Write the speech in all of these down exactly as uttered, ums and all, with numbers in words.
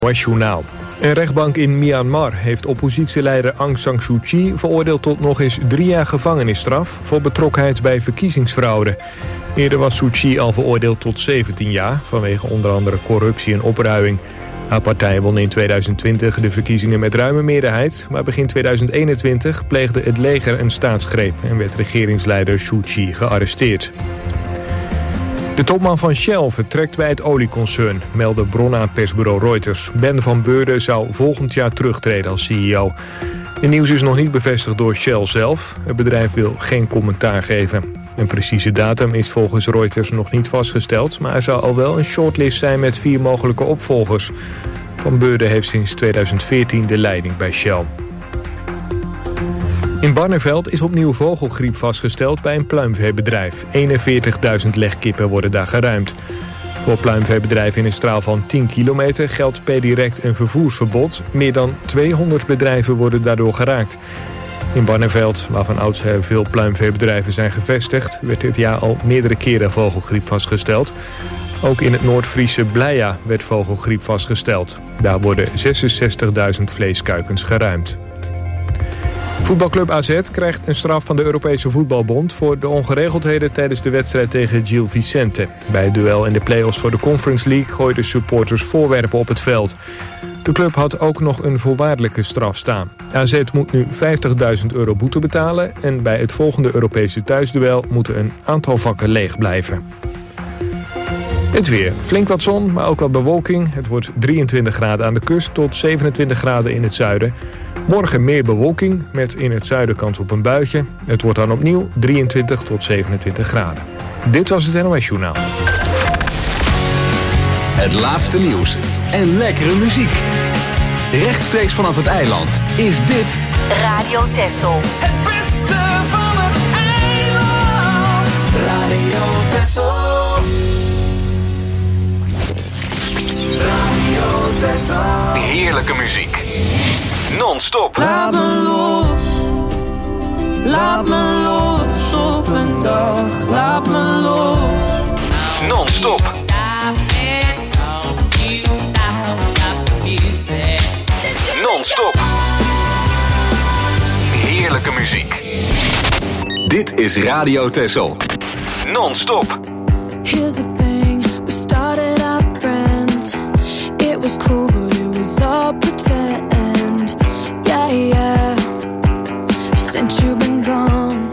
Journaal. Een rechtbank in Myanmar heeft oppositieleider Aung San Suu Kyi veroordeeld tot nog eens drie jaar gevangenisstraf voor betrokkenheid bij verkiezingsfraude. Eerder was Suu Kyi al veroordeeld tot zeventien jaar vanwege onder andere corruptie en opruiing. Haar partij won in tweeduizend twintig de verkiezingen met ruime meerderheid, maar begin tweeduizend eenentwintig pleegde het leger een staatsgreep en werd regeringsleider Suu Kyi gearresteerd. De topman van Shell vertrekt bij het olieconcern, meldde bronnen aan persbureau Reuters. Ben van Beurden zou volgend jaar terugtreden als C E O. Het nieuws is nog niet bevestigd door Shell zelf. Het bedrijf wil geen commentaar geven. Een precieze datum is volgens Reuters nog niet vastgesteld, maar er zou al wel een shortlist zijn met vier mogelijke opvolgers. Van Beurden heeft sinds tweeduizend veertien de leiding bij Shell. In Barneveld is opnieuw vogelgriep vastgesteld bij een pluimveebedrijf. eenenveertigduizend legkippen worden daar geruimd. Voor pluimveebedrijven in een straal van tien kilometer geldt per direct een vervoersverbod. Meer dan tweehonderd bedrijven worden daardoor geraakt. In Barneveld, waarvan oudsher veel pluimveebedrijven zijn gevestigd, werd dit jaar al meerdere keren vogelgriep vastgesteld. Ook in het Noord-Friese Bleia werd vogelgriep vastgesteld. Daar worden zesenzestigduizend vleeskuikens geruimd. Voetbalclub A Z krijgt een straf van de Europese Voetbalbond voor de ongeregeldheden tijdens de wedstrijd tegen Gil Vicente. Bij het duel in de play-offs voor de Conference League gooiden supporters voorwerpen op het veld. De club had ook nog een voorwaardelijke straf staan. A Z moet nu vijftigduizend euro boete betalen en bij het volgende Europese thuisduel moeten een aantal vakken leeg blijven. Het weer. Flink wat zon, maar ook wat bewolking. Het wordt drieëntwintig graden aan de kust tot zevenentwintig graden in het zuiden. Morgen meer bewolking, met in het zuiden kans op een buitje. Het wordt dan opnieuw drieëntwintig tot zevenentwintig graden. Dit was het N O S Journaal. Het laatste nieuws en lekkere muziek. Rechtstreeks vanaf het eiland is dit Radio Texel. Het beste van het eiland. Radio Texel. Radio Texel. heerlijke muziek. Non-stop. Laat me los. Laat me los op een dag. Laat me los. Non-stop. Non-stop. Heerlijke muziek. Dit is Radio Texel. Non-stop. Here's the thing, we started out friends. It was cool, but it was all pretend. Yeah, yeah. Since you've been gone,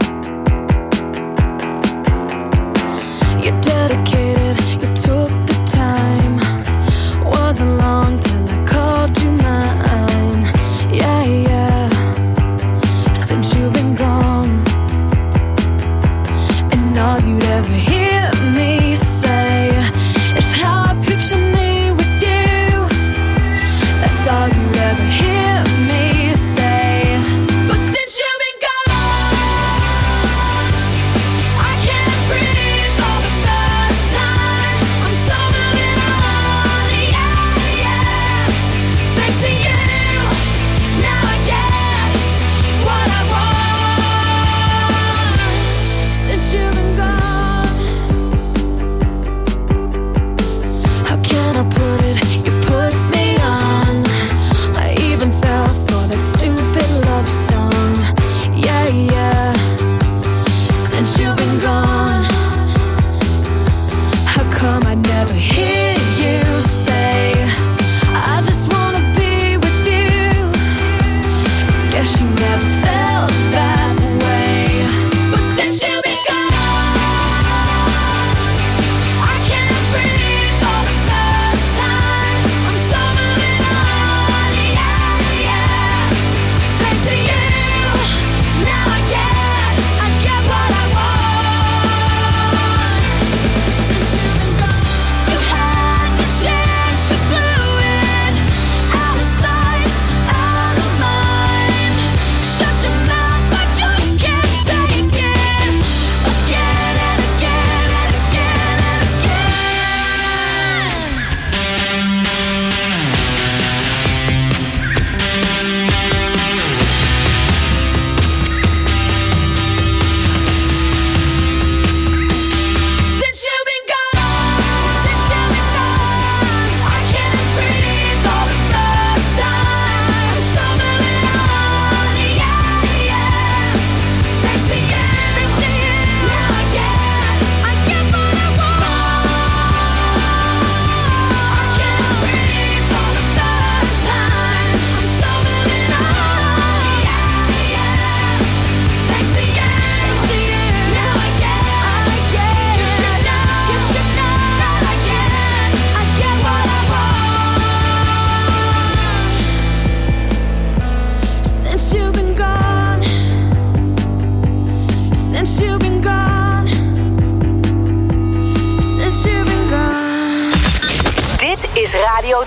you're dedicated, you took the time. Wasn't long till I called you mine. Yeah, yeah. Since you've been gone, and all you'd ever hear me say is how I picture me with you. That's all you'd ever hear me say. But since you've been gone,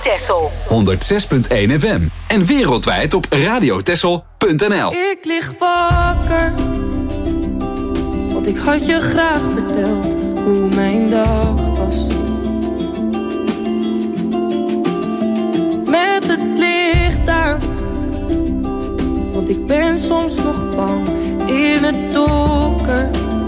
Texel. honderdzes komma één F M. En wereldwijd op radiotexel punt n l. Ik lig wakker, want ik had je graag verteld hoe mijn dag was. Met het licht aan, want ik ben soms nog bang in het donker.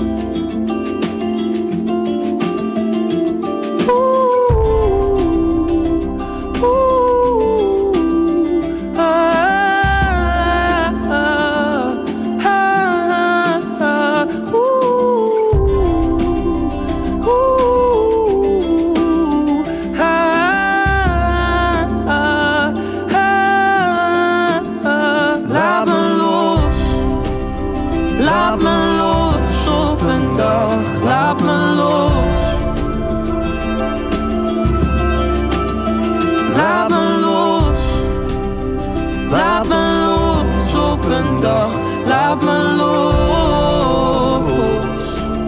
Laat me los.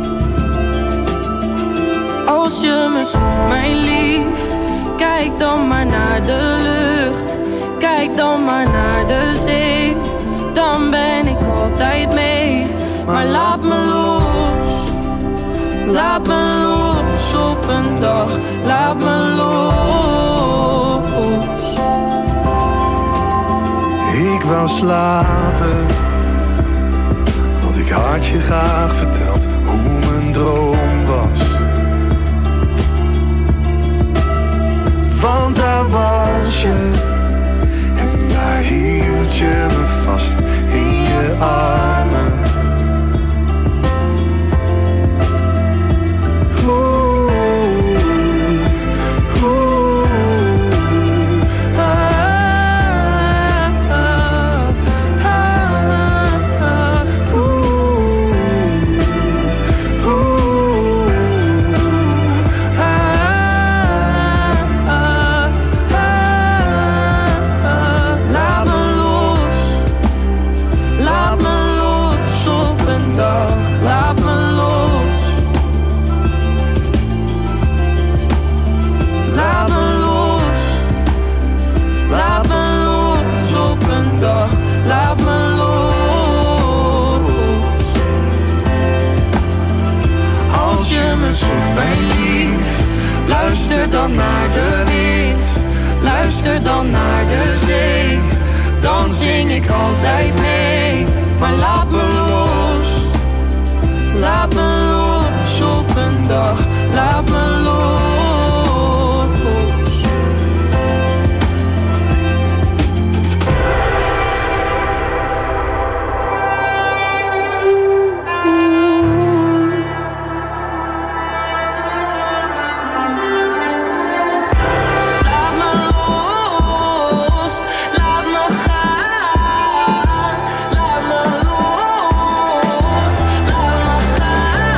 Als je me zoekt, mijn lief, kijk dan maar naar de lucht. Kijk dan maar naar de zee. Dan ben ik altijd mee. Maar laat me los. Laat me los op een dag. Laat me los. Ik wou slapen, want ik had je graag verteld hoe mijn droom was. Want daar was je, en daar hield je me vast in je armen. Luister dan naar de wind, luister dan naar de zee. Dan zing ik altijd mee, maar laat me los. Laat me los op een dag, laat me los. Laat me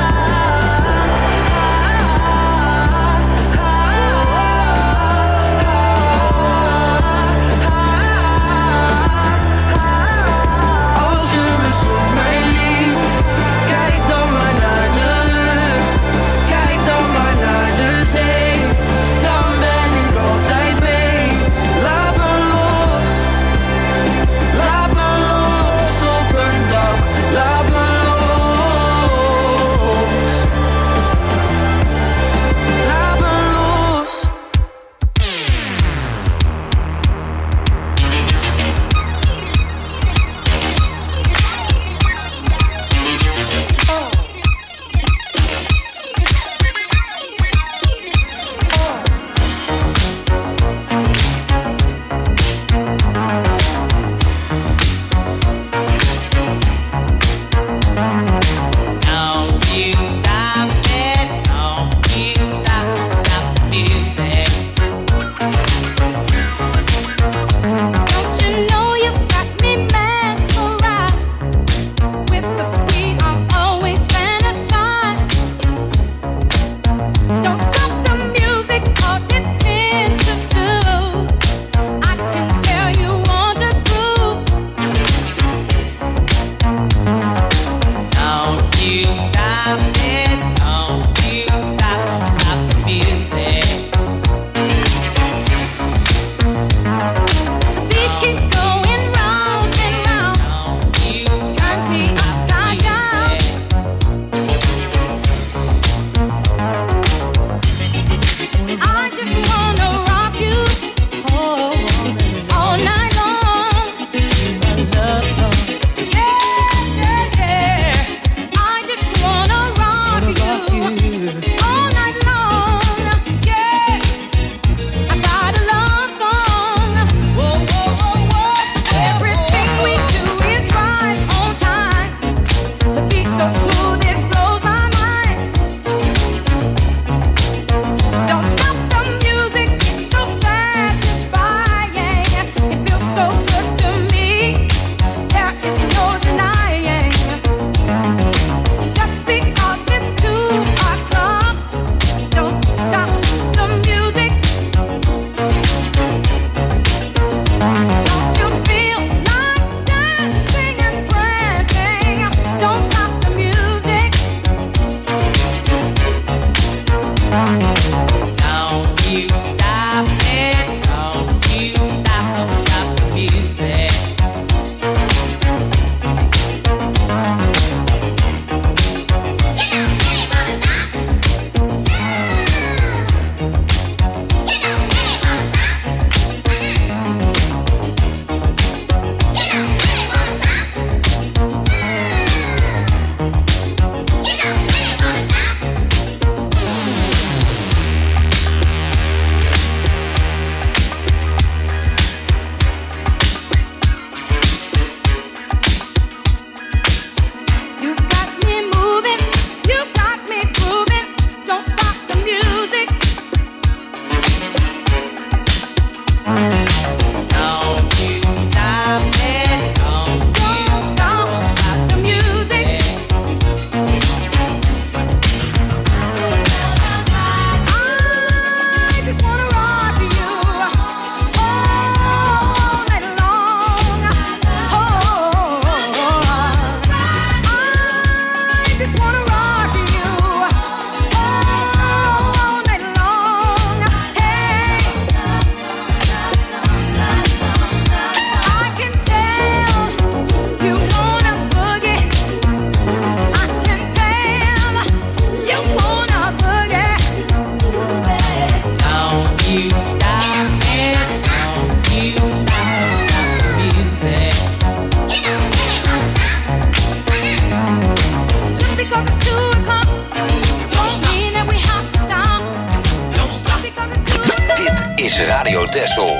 Radio Texel.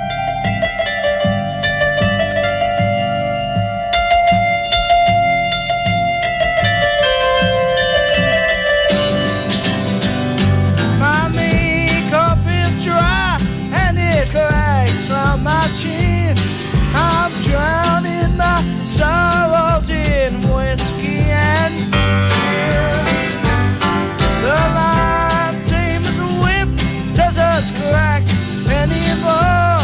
My makeup is dry and it cracks on my chin. I'm drowning my sorrows in whiskey and gin. The lime tamer's whip doesn't crack anymore.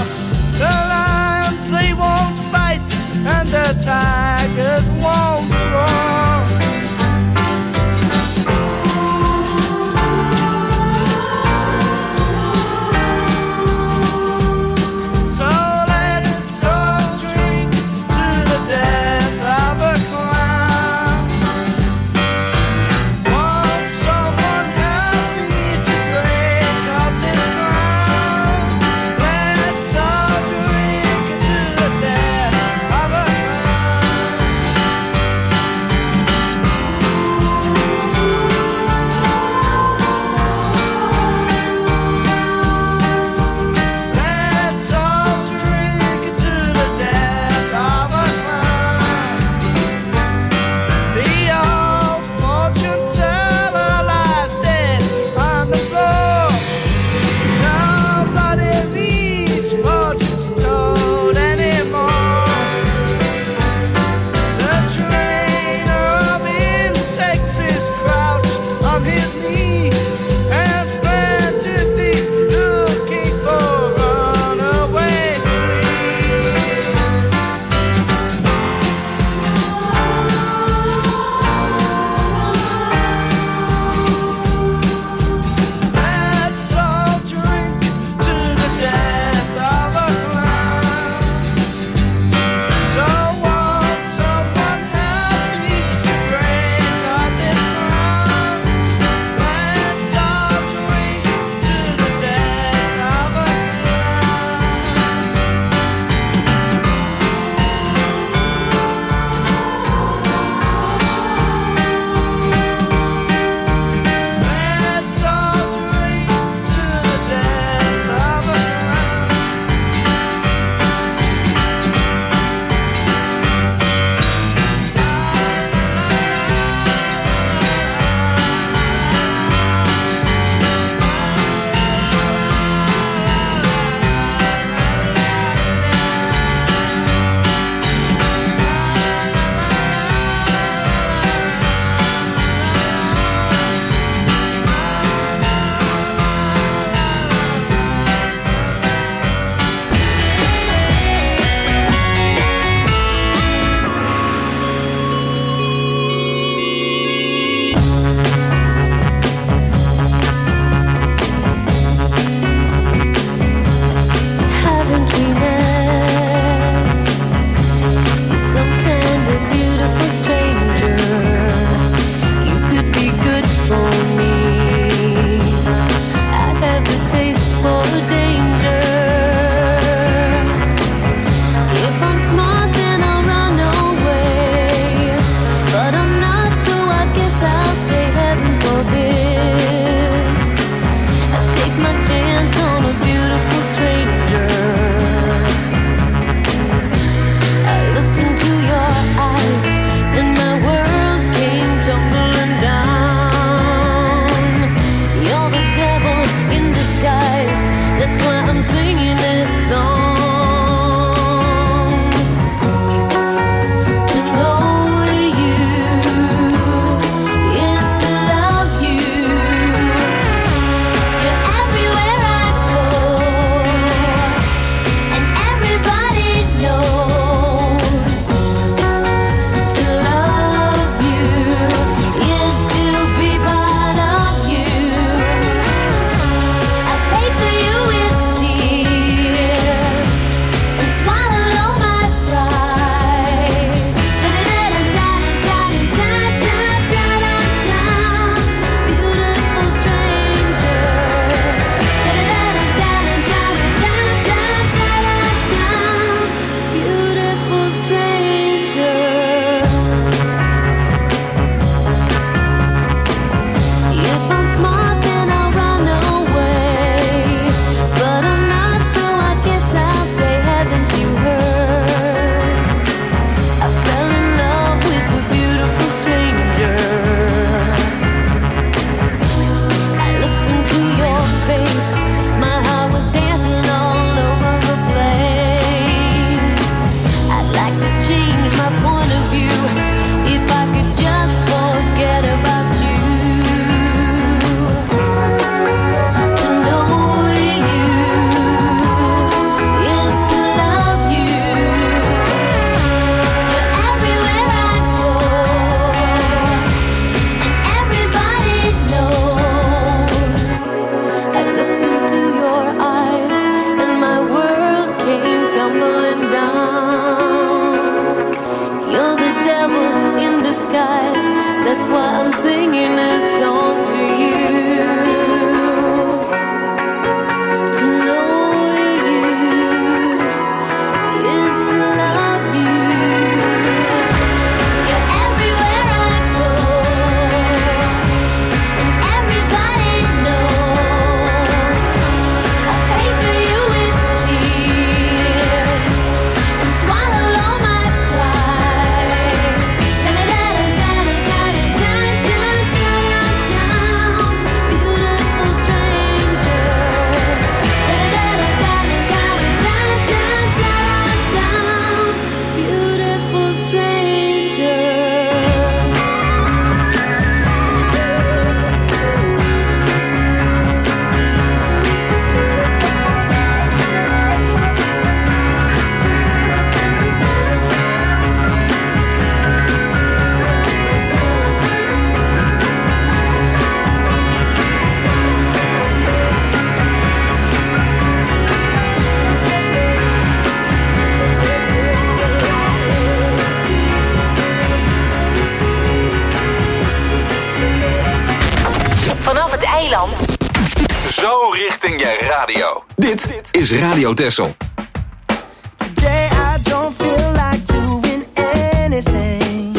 richting je radio. Dit is Radio Texel. Today I don't feel like doing anything.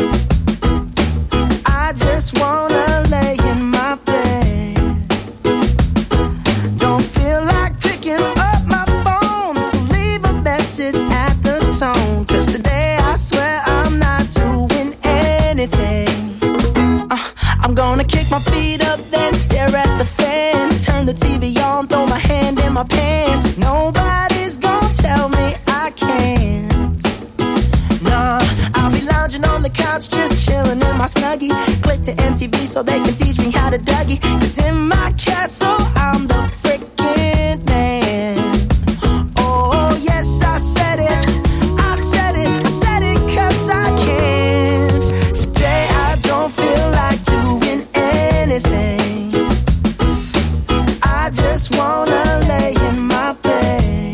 I just wanna lay in my bed. Don't feel like picking up my phone, so leave a message at the tone. Cause today I swear I'm not doing anything. uh, I'm gonna kick my feet up, then stare at the fan. Turn the T V on, throw my hand in my pants. Nobody's gonna tell me I can't. Nah, I'll be lounging on the couch, just chilling in my Snuggie. Click to M T V so they can teach me how to Dougie. Cause in my castle, I'm the freaking man. Oh, yes, I said it. I said it, I said it cause I can. Today I don't feel like doing anything. I just wanna lay in my bed.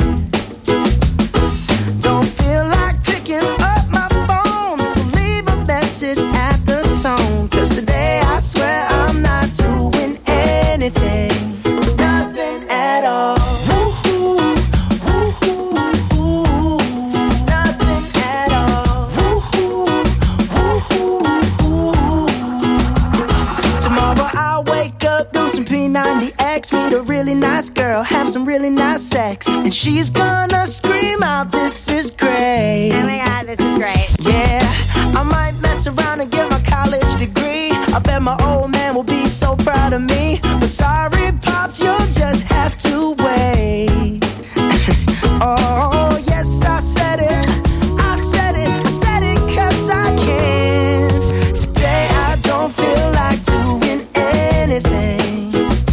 Don't feel like picking up my phone, so leave a message at the tone. Cause today I swear I'm not doing anything. Nothing at all. Woo-hoo, woo-hoo, woo-hoo. Nothing at all. Woo-hoo, woo-hoo, woo-hoo. Tomorrow I'll wake up, do some P ninety X, meet a really nice girl, have some really nice sex, and she's gonna scream out, this is great. Oh my god, this is great. Yeah, I might mess around and get my college degree. I bet my old man will be so proud of me. But sorry, Pops, you'll just have to wait. Oh, yes, I said it. I said it, I said it cause I can. Today I don't feel like doing anything.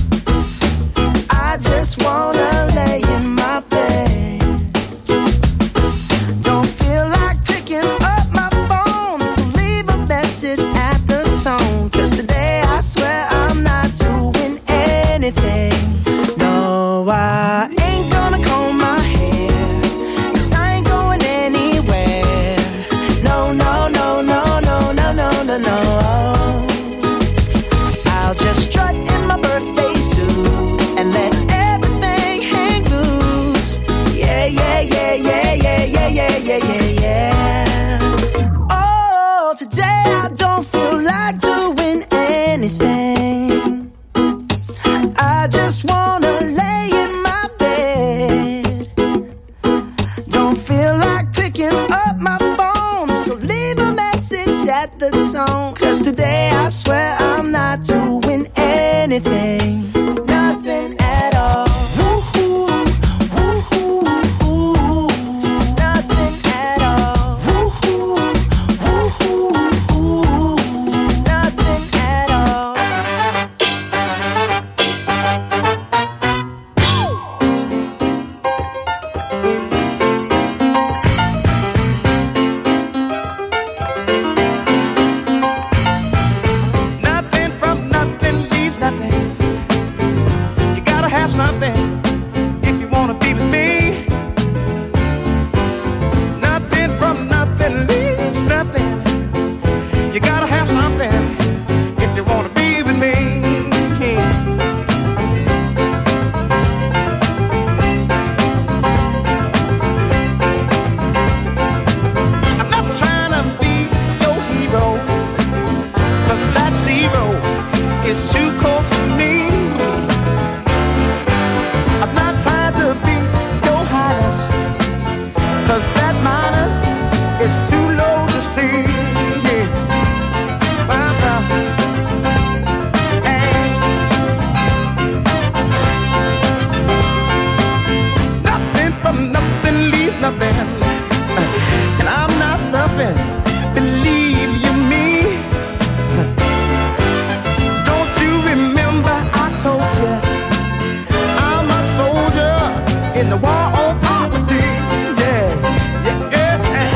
I just wanna lay in my bed. Don't feel like picking up my phone, so leave a message at the tone. Cause today I swear I'm not doing anything. No, I ain't gonna comb my hair, cause I ain't going anywhere. No, no, no, no, no, no, no, no, no. I'll just strut in my birthday suit and let everything hang loose. Yeah, yeah, yeah, yeah, yeah, yeah, yeah, yeah, yeah, yeah. Oh, today I don't feel like doing anything. I just wanna lay in my bed. Don't feel like picking up my phone, so leave a message at the tone. Cause today I swear I'm not doing anything. Nothing at all. Woo-hoo, woo-hoo, woo-hoo. Nothing at all. Woo-hoo, woo-hoo, woo-hoo. Nothing at all. Nothing from nothing leaves nothing. You gotta have something if you wanna be with me. Nothing from nothing leaves nothing. You gotta have something if you wanna be with me. I'm not trying to be your hero, cause that zero is too cold for me. I'm not trying to be your highness, cause that minus is too low to see. Yeah. Well, well. Hey. Nothing from nothing leaves nothing, and I'm not stuffing. Believe you me. Don't you remember I told you I'm a soldier in the war on poverty? Yeah, yeah, yes, and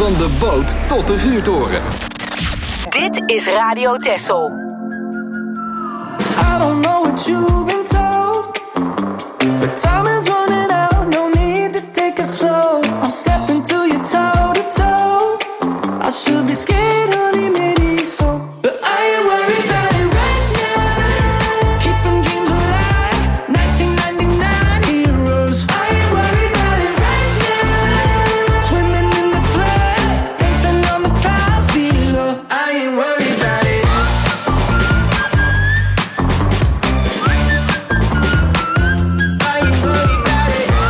Van de boot tot de vuurtoren. Dit is Radio Texel. I don't know what you've been told, but time is running out, no need to take it slow. I'm stepping to you toe to toe. I should be scared, honey, maybe so, but I ain't worried about it right now. Keeping dreams alive, nineteen ninety-nine heroes. I ain't worried about it right now. Swimming in the floods, dancing on the clouds below. I ain't worried about it. I ain't worried about it.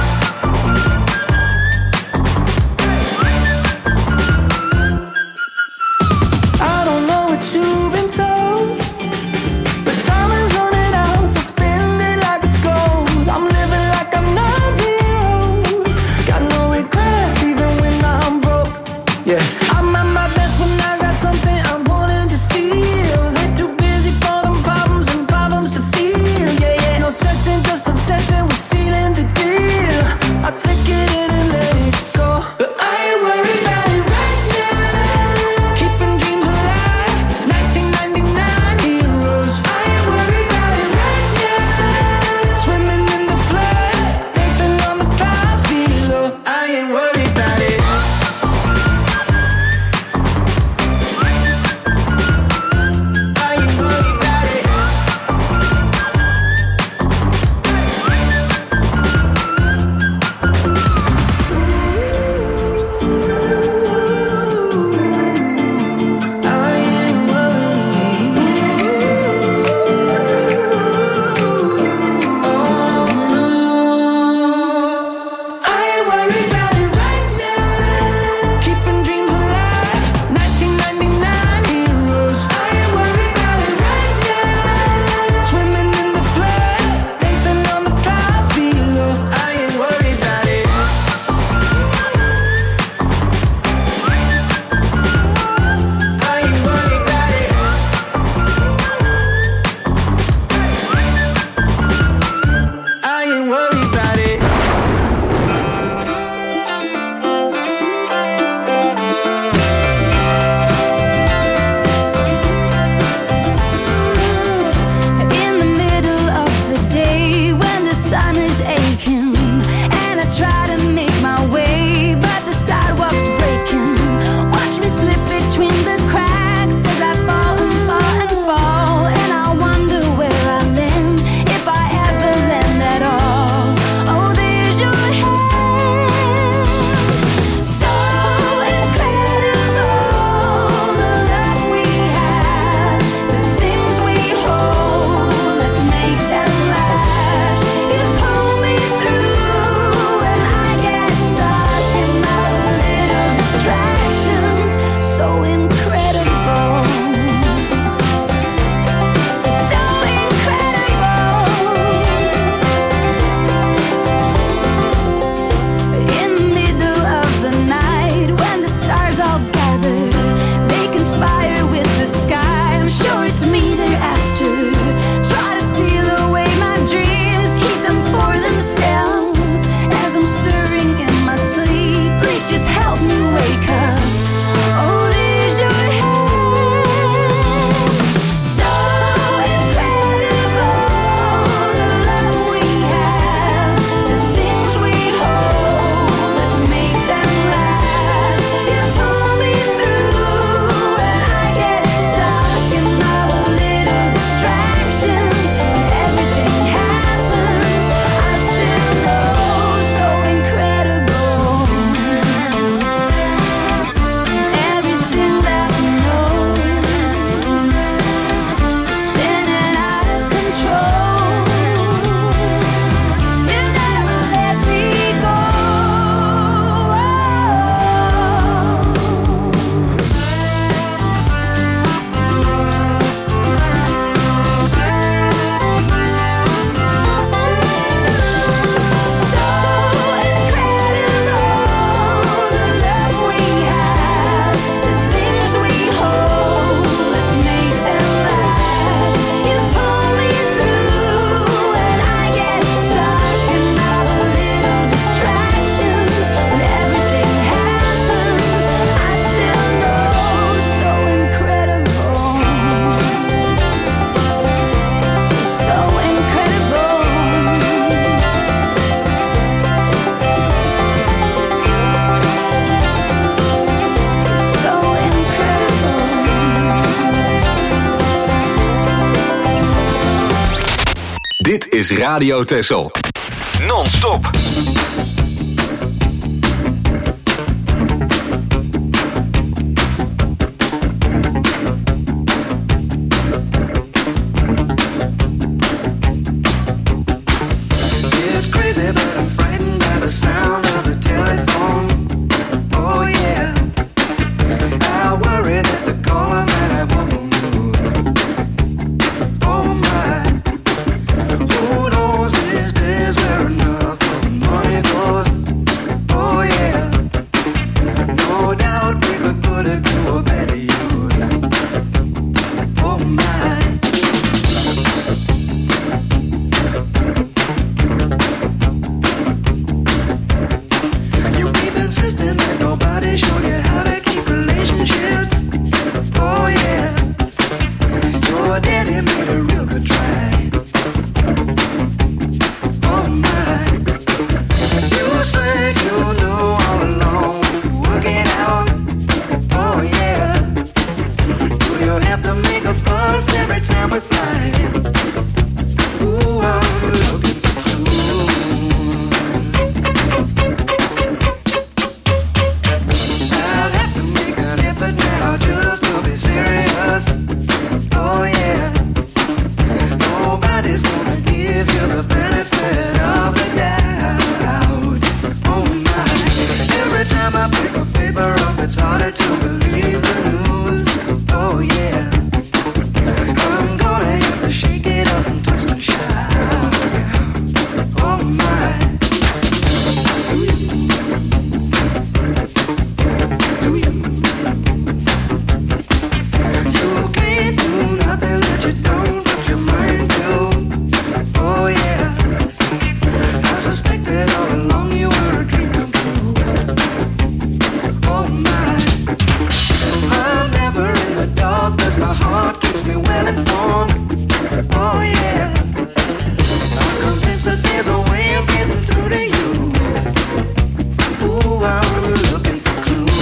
Dit is Radio Texel. Non-stop. It's crazy, but I'm frightened by the sound of the telephone. Oh yeah, I worry that the caller might have awful news. Oh my, who knows these days where enough of money goes. Oh yeah, no doubt we could put it to a better use. Oh my. Insisting that nobody showed you how to keep relationships. Oh yeah, your daddy made a real good try. Oh my, you said you knew all along we could work it out. Oh yeah, do you have to make a fuss every time we fly? Ooh, I'm looking for clues. Just to be serious. Oh yeah, nobody's gonna give you the benefit of the doubt. Oh my, every time I pick a paper up, it's harder to believe the news. Oh yeah, I'm gonna have to shake it up and twist and shout. Oh my. My heart keeps me well informed. Oh yeah, I'm convinced that there's a way of getting through to you. Ooh, I'm looking for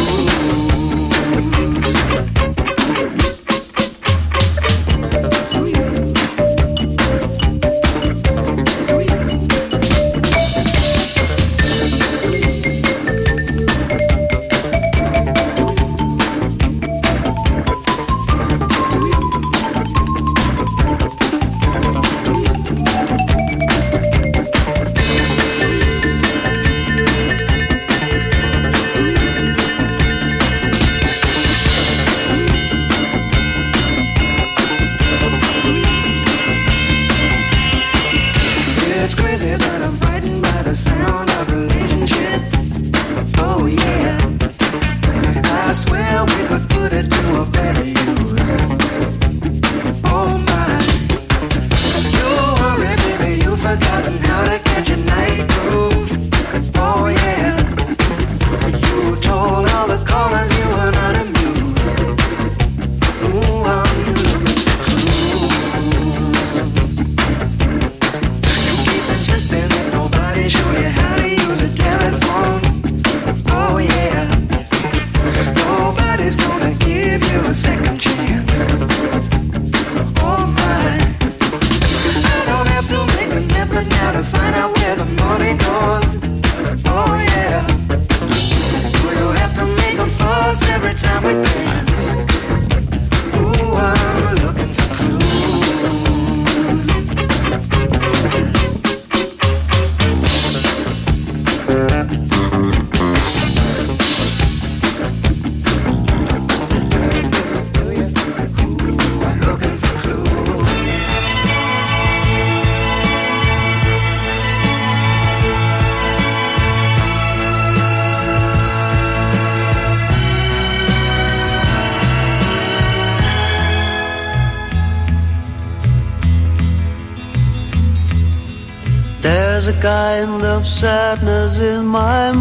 There's a kind of sadness in my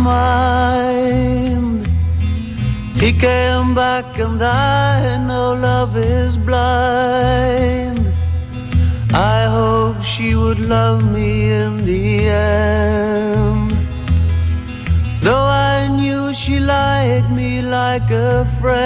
mind. He came back and I know love is blind. I hope she would love me in the end. Though I knew she liked me like a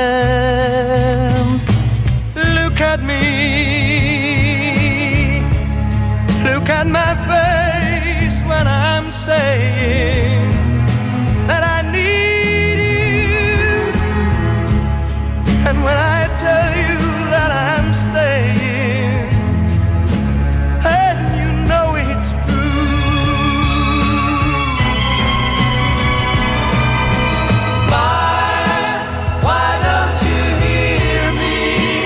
friend. Look at me, look at my face when I'm saying that I need you, and when I tell you that I'm staying, and you know it's true. Why, why don't you hear me?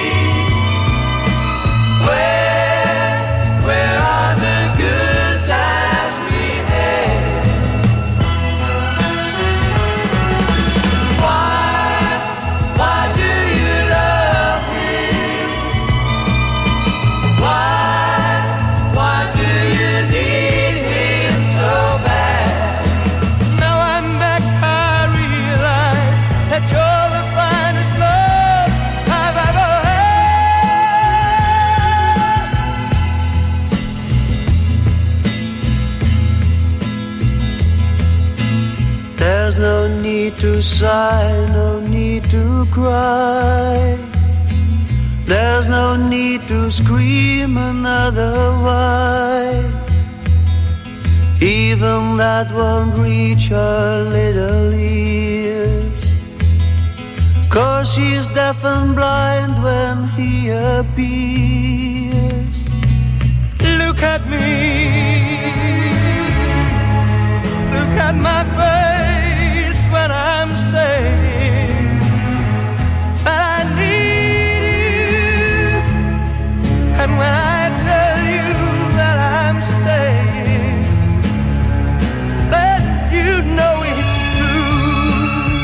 Where, where are the good times we had? Why, why do you love me? Why, why do you need him so bad? Now I'm back, I realize that you're the finest love I've ever had. There's no need to sigh, no need to cry. There's no need to scream another why. Even that won't reach her little ears, 'cause she's deaf and blind when he appears. Look at me, look at my face when I'm saying that I need you, and when I tell you that I'm staying, then you know it's true.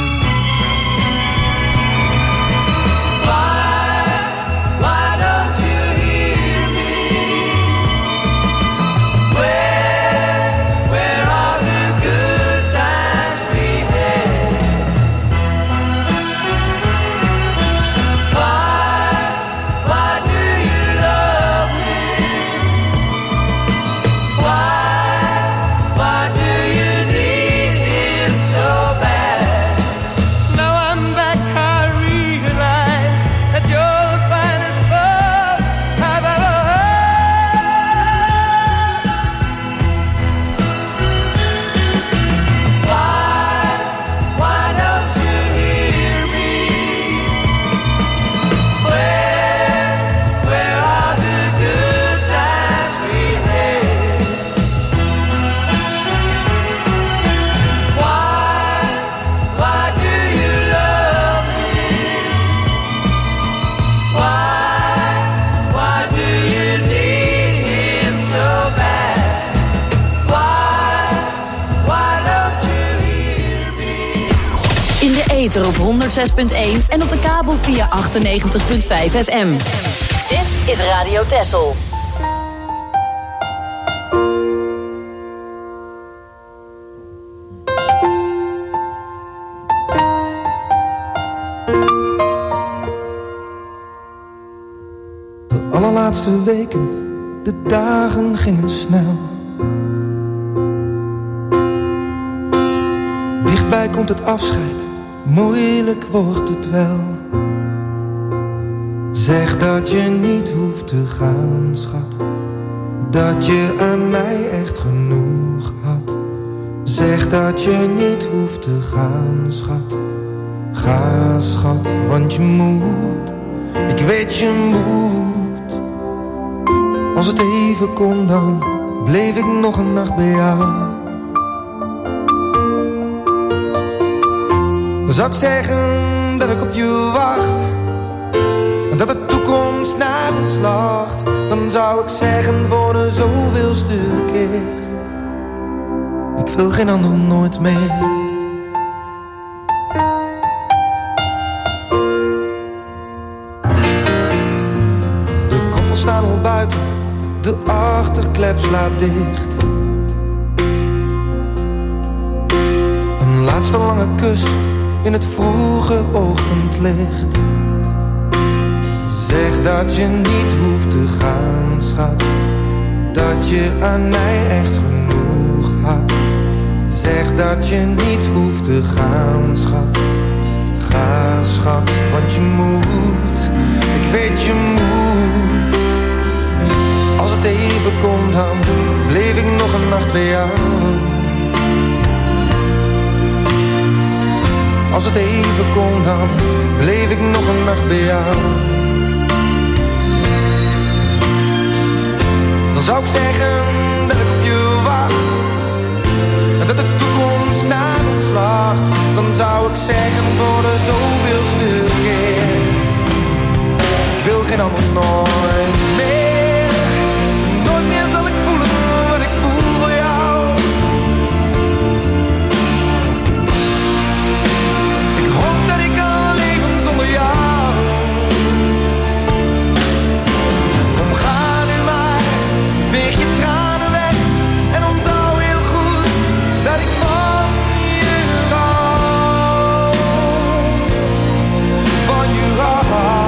Why, why don't you hear me? Where, where are the good times we had? Why, why do you love me? Why, why do you need him so bad? Now I'm back, I realize that you're the finest love I've ever had. Why, why don't you hear me? Where, where are the good times we had? Why, why do you love me? Why, why do you need him so bad? Why, why don't you hear me? In de ether op honderd zes punt één en op de kabel via achtennegentig punt vijf F M. Dit is Radio Texel. De allerlaatste weken, de dagen gingen snel. Dichtbij komt het afscheid, moeilijk wordt het wel. Zeg dat je niet hoeft te gaan, schat. Dat je aan mij echt genoeg had. Zeg dat je niet hoeft te gaan, schat. Ga, schat, want je moet. Ik weet je moet. Als het even kon, dan bleef ik nog een nacht bij jou. Dan zou ik zeggen dat ik op je wacht, en dat de toekomst naar ons lacht. Dan zou ik zeggen voor de zoveelste keer, ik wil geen ander nooit meer. De koffers staan al buiten, de achterklep slaat dicht. Een laatste lange kus in het vroege ochtendlicht. Zeg dat je niet hoeft te gaan, schat. Dat je aan mij echt genoeg had. Zeg dat je niet hoeft te gaan, schat. Ga, schat, want je moet. Ik weet je moet. Als het even komt, dan bleef nog een nacht bij jou. Als het even kon, dan bleef ik nog een nacht bij jou. Dan zou ik zeggen dat ik op je wacht en dat de toekomst naar ons lacht. Dan zou ik zeggen voor de zoveelste keer: ik wil geen ander nooit meer. Nooit meer zal ik voelen wat ik voel voor jou. Ik hoop dat ik kan leven zonder jou. Kom, ga nu maar, veeg je tranen weg en onthoud heel goed dat ik van je hou. Van je hou.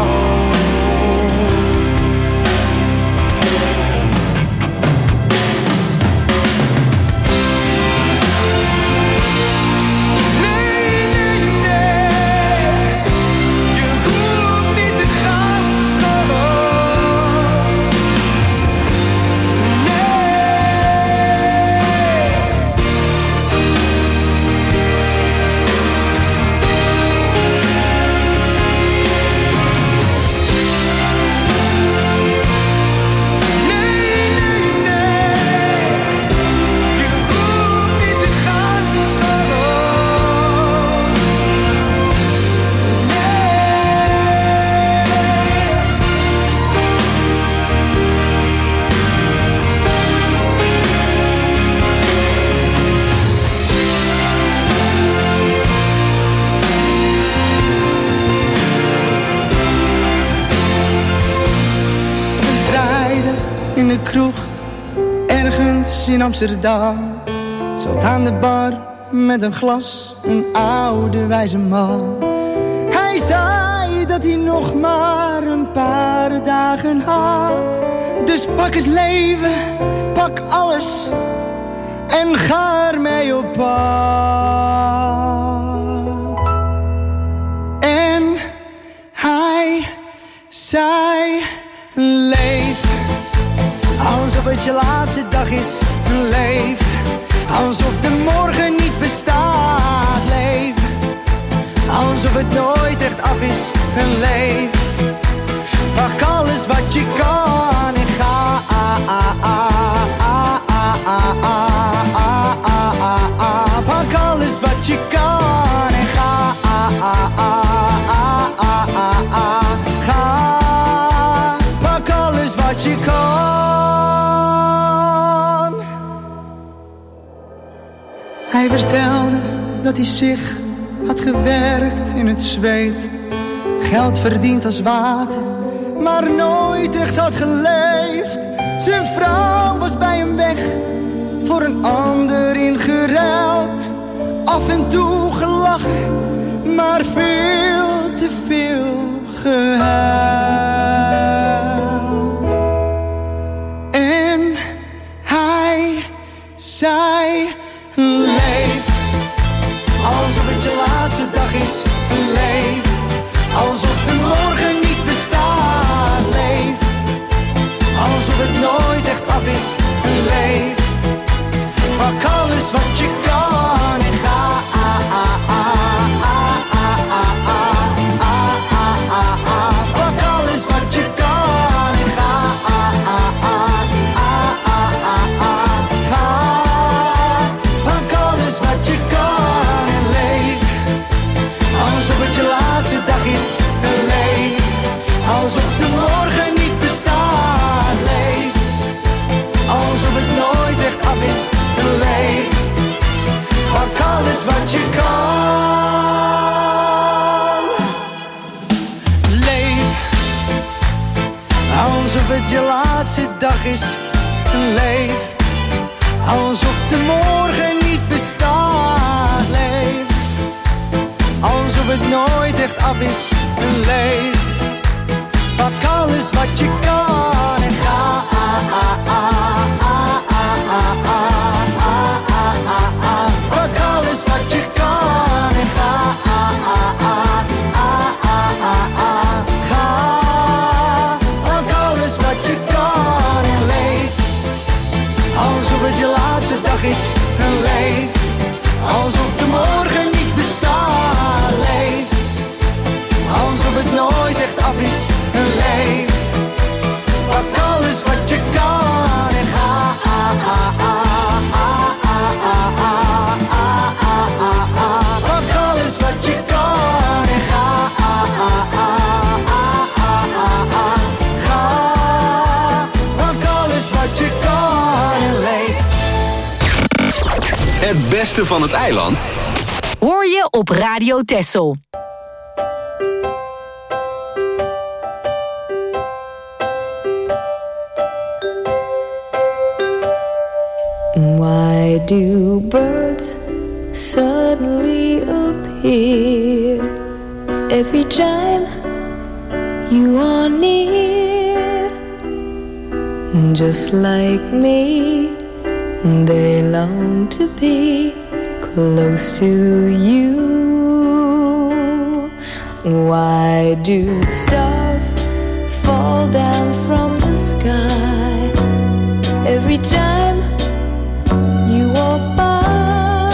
In de kroeg, ergens in Amsterdam, zat aan de bar met een glas een oude wijze man. Hij zei dat hij nog maar een paar dagen had. Dus pak het leven, pak alles en ga ermee op pad. En hij zei: leef alsof het je laatste dag is. Leef alsof de morgen niet bestaat. Leef alsof het nooit echt af is. Leef, pak alles wat je kan en ga. Pak alles wat je kan en ga. Ga, pak alles wat je kan. Hij vertelde dat hij zich had gewerkt in het zweet, geld verdiend als water, maar nooit echt had geleefd. Zijn vrouw was bij hem weg, voor een ander ingeruild. Af en toe gelachen, maar veel te veel gehuild. En hij zei: leef alsof het je laatste dag is. Leef alsof de morgen niet bestaat. Leef alsof het nooit echt af is. Leef, pak alles wat je kan en ga. Pak alles wat je kan en ga. Ga, pak alles wat je kan en leef alsof het je laatste dag is. Leef alsof de morgen niet bestaat. Leef alsof het nooit echt af is. Leef, pak alles wat je kan. Leef alsof het je laatste dag is. Leef alsof de morgen niet bestaat. Leef alsof het nooit echt af is. Leef, pak alles wat je kan en ga. Pak alles wat je kan en ga. Ga, pak alles wat je kan en leef alsof het je laat is een leef. Alsof de morgen niet bestaat. Leef. Alsof het nooit echt af is. Een leef. Pak alles wat je kan en ga. Pak alles wat je kan en ga. Ga. Pak alles wat je kan en leef. Het beste van het eiland hoor je op Radio Texel. Why do birds suddenly appear every time you are near? Just like me, they long to be close to you. Why do stars fall down from the sky every time you walk by?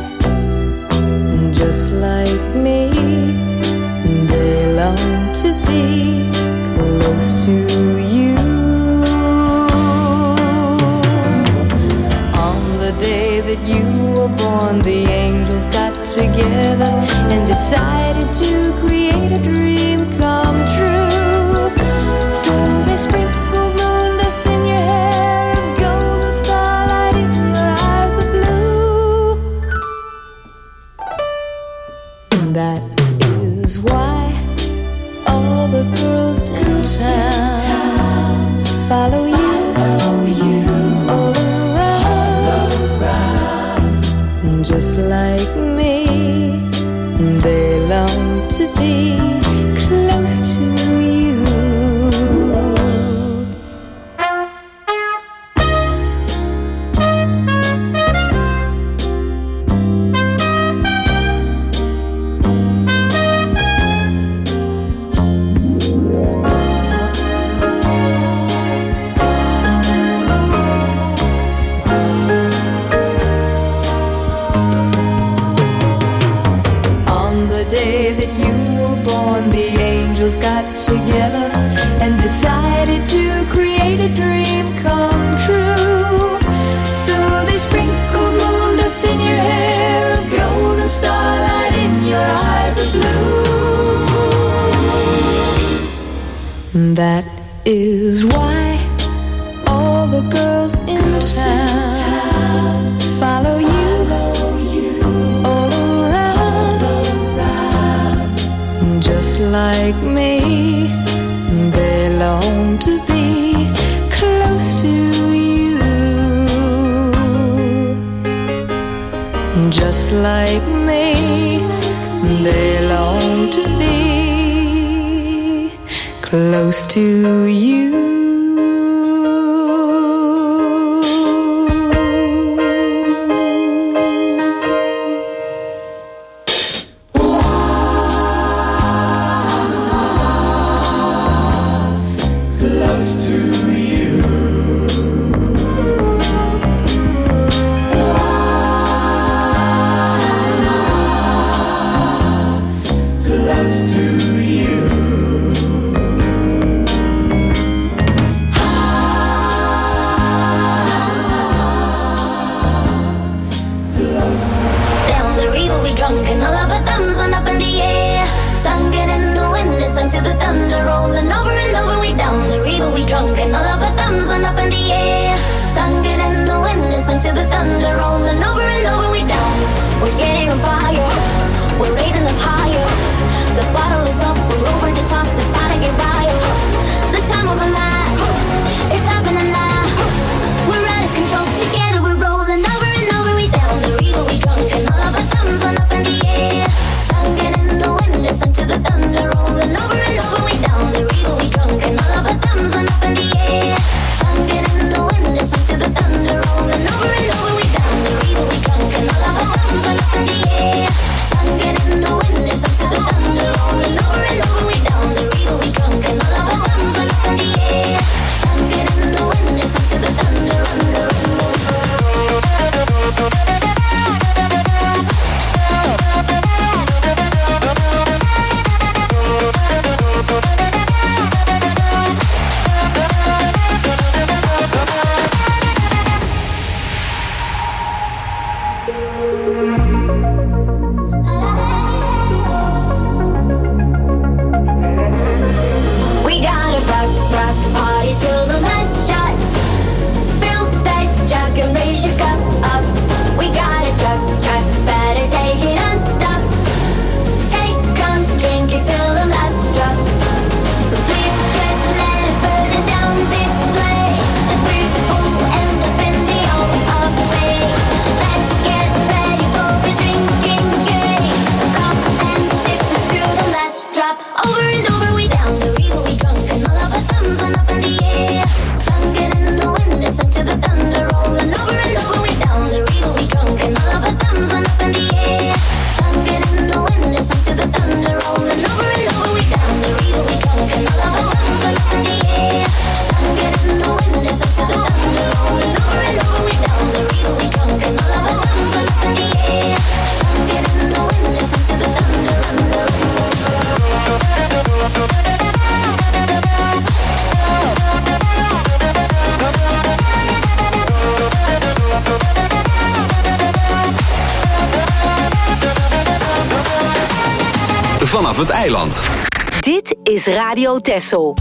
Just like me, they long to be close to you. On the day that you were born, the angels got together and decided to create a dream come true. So they sprinkled moon dust in your hair and golden starlight in your eyes of blue. That is why all the girls in town follow you, follow you all around. Just like me, they long to be close to you. Got together and decided to create a dream come true. So they sprinkled moon dust in your hair, of golden starlight in your eyes of blue. That is why all the girls in town follow you all around. Just like me, they long to be close to you. Just like me, they long to be close to you. Rolling over vanaf het eiland. Dit is Radio Texel.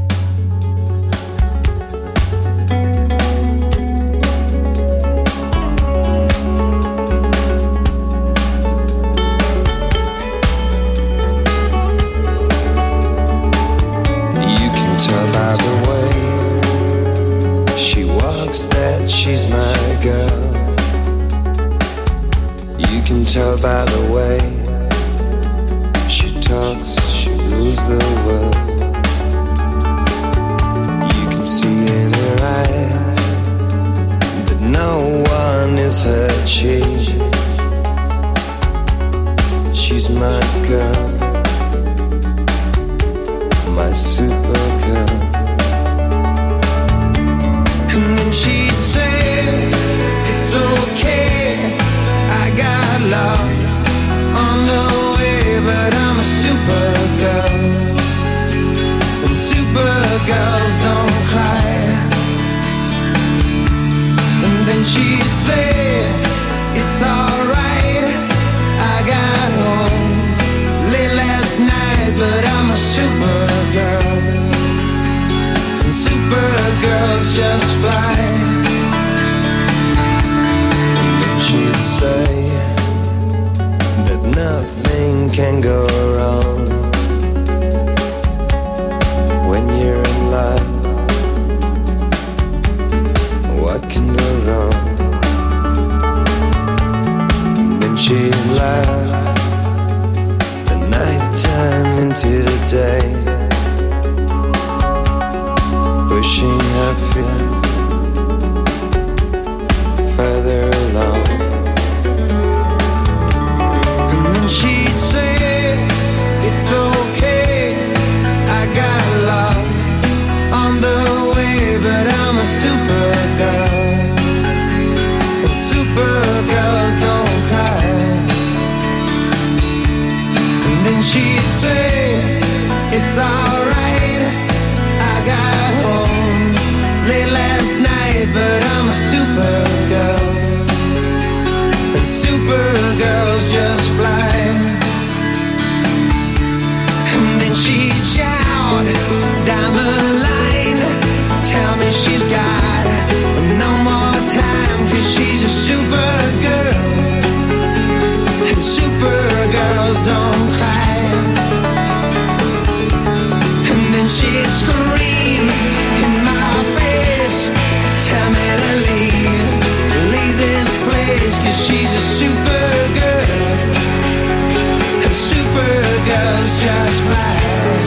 Tell by the way she walks that she's my girl. You can tell by the way she talks, she rules the world. You can see in her eyes that no one is her chief. She's my girl, my supergirl. And then she'd say, it's okay, I got lost on the way, but I'm a supergirl, and supergirls don't cry. And then she'd say, it's alright, I got home late last night, but I'm a supergirl, and supergirls just fly. And then she'd say that nothing can go wrong when you're in love. What can go wrong? And then she'd laugh nighttime into the day, pushing her feet further along. And then she'd say, it's okay, I got lost on the way, but I'm a supergirl, and supergirls don't cry. Then she'd say, it's alright, I got home late last night, but I'm a supergirl, and supergirls just fly. And then she'd shout down the line, tell me she's got no more time, 'cause she's a supergirl, and supergirls don't cry. And then she'd scream in my face, tell me to leave, leave this place, 'cause she's a supergirl, and supergirls just fly.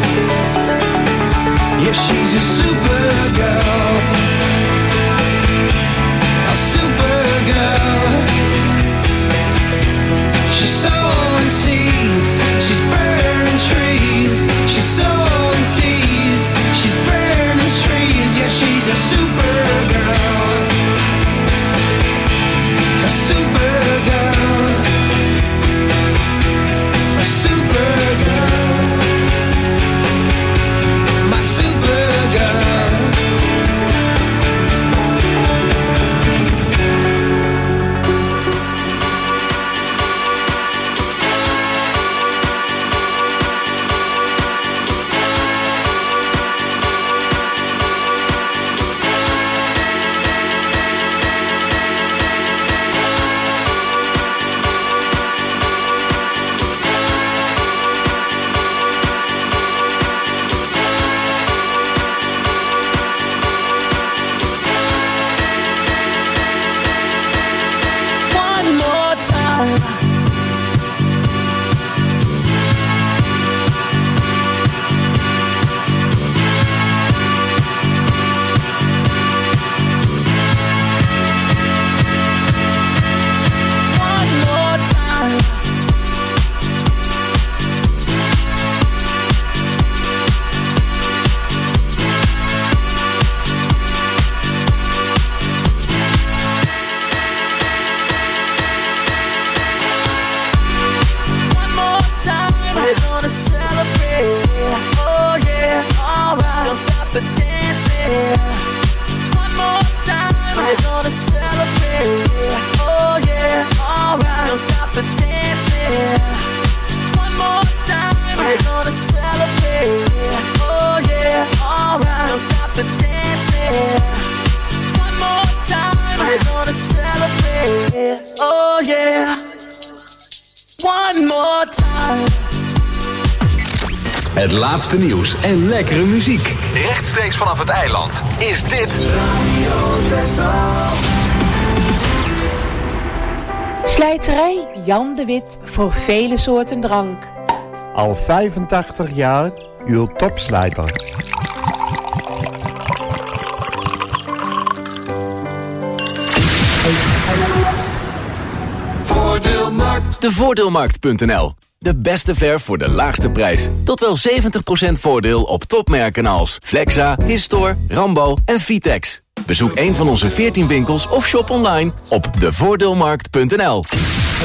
Yeah, she's a supergirl, a supergirl. She's sowing seeds, she's burning trees. She's sowing seeds, she's burning trees. Yeah, she's a supergirl, a supergirl, a supergirl, my supergirl. oh yeah. One more time. Het laatste nieuws en lekkere muziek. Rechtstreeks vanaf het eiland is dit Radio Texel. Slijterij Jan de Wit voor vele soorten drank. Al vijfentachtig jaar uw topslijter. Voordeelmarkt. De Voordeelmarkt punt n l. De beste verf voor de laagste prijs. Tot wel zeventig procent voordeel op topmerken als Flexa, Histor, Rambo en Vitex. Bezoek een van onze veertien winkels of shop online op de voordeelmarkt punt n l.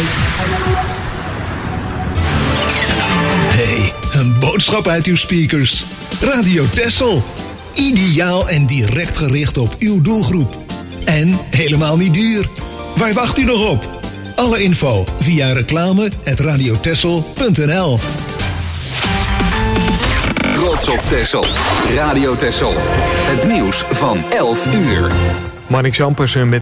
Hey, een boodschap uit uw speakers. Radio Texel. Ideaal en direct gericht op uw doelgroep. En helemaal niet duur. Waar wacht u nog op? Alle info via reclame at radio texel punt n l. Trots op Texel. Radio Texel. Het nieuws van elf uur. Marnix Ampersen met